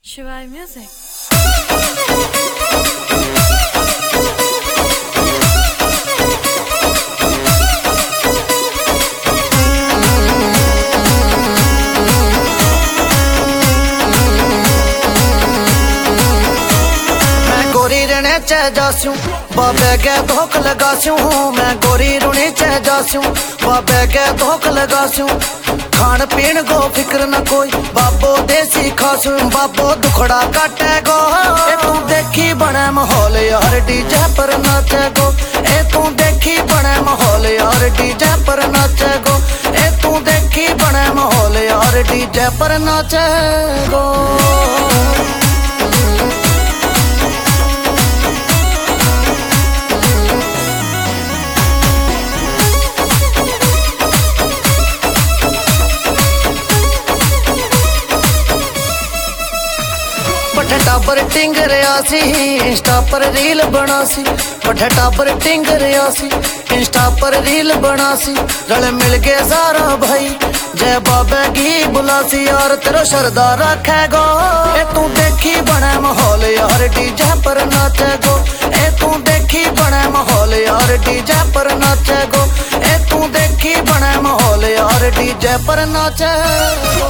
Shivai Music. च जास्यूं बाबे के धोख लगास्यूं मैं गोरी रुणी च जास्यूं बाबे के धोख लगास्यूं खान पीन गो फिक्र न कोई बाबो देसी खासूं बाबो दुखड़ा काटे गो ए तू देखी बने माहौल यार डीजे पर नाचे गो ए तू देखी बने माहौल यार डीजे पर नाचे गो ए तू देखी बने माहौल यार डीजे पर नाचे गो। टाबर टिंग रहा सी इंस्टा पर रील बना सी बठे टाबर टिंग रहा सी इंस्टा पर रील बना सी रल मिल गए सारा भाई जय बाबे की बुलासी यार तेरा श्रद्धा रखे गो ए तू देखी बने माहौल यार डीजे पर नाचे गो ए तू देखी बने माहौल यार डीजे पर नाचे गो ए तू देखी बने माहौल यार डीजे पर नाचे गो।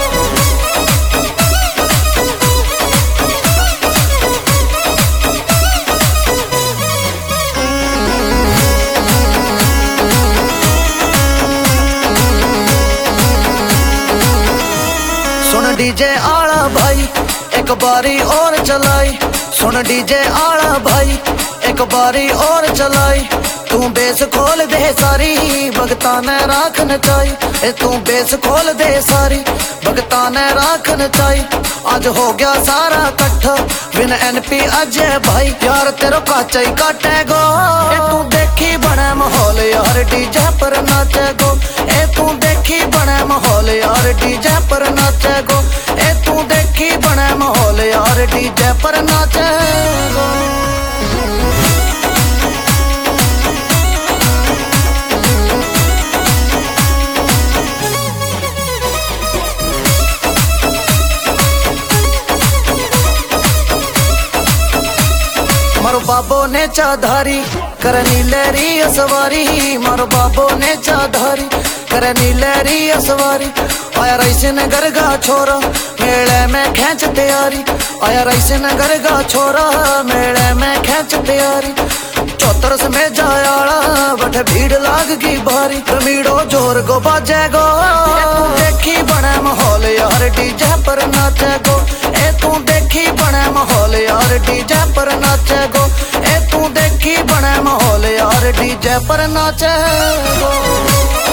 सुन डीजे आला भाई एक बारी और चलाई सुन डीजे आला भाई एक बारी और चलाई तू बेस खोल दे सारी भगता ने राख नचाई ए तू बेस खोल दे सारी भगता ने राख नचाई आज हो गया सारा कट्ठा बिन एनपी अजय भाई यार तेरो काचा ही काटे गो ए तू देखी बने माहौल यार डीजे पर नाचे गो ए तू देखी बने माहौल यार डीजे पर नाचे गो ए तू देखी बने माहौल यार डीजे पर नाचे गो। मारो बाबो ने चाधारी करनी लहरी सवारी मारो बाबो ने चाधारी करनी लहरी सवारी आया राइसे नगर का छोरा मेले में खेच तैयारी आया राइसे नगर का छोरा मेले में खेच तैयारी चौतरस में जायाला बट भीड़ लाग की भारी रमीड़ो जोर गो बाजे गो तू देखी बने माहौल यार डीजे पर नाचे गो ए तू देखी बने माहौल यार डीजे पर नाचे गो ए तू देखी बने माहौल यार डीजे पर नाचे गो।